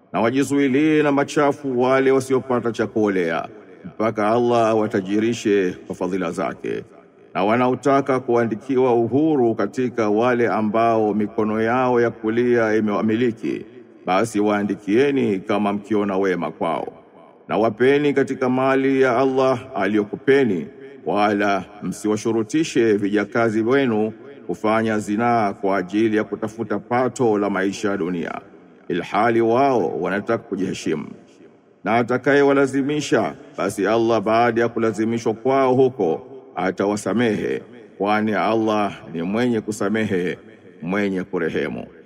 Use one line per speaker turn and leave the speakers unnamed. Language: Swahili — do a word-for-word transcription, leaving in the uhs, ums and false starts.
na wajizuilie na machafu wale wasiopata cha kuolea mpaka Allah awatajirishe kwa fadhila zake. Na wanaotaka kuandikiwa uhuru katika wale ambao mikono yao ya kulia imewamiliki, basi waandikieni kama mkiona wema kwao. Na wapeni katika mali ya Allah aliyokupeni, wala msiwashurutishe vijakazi wenu kufanya zinaa kwa ajili ya kutafuta pato la maisha ya dunia, ilhali wao wanataka kujiheshimu. Na atakaye walazimisha, basi Allah baada ya kulazimishwa kwao huko atawasamehe, kwani Allah ni mwenye kusamehe, mwenye kurehemu.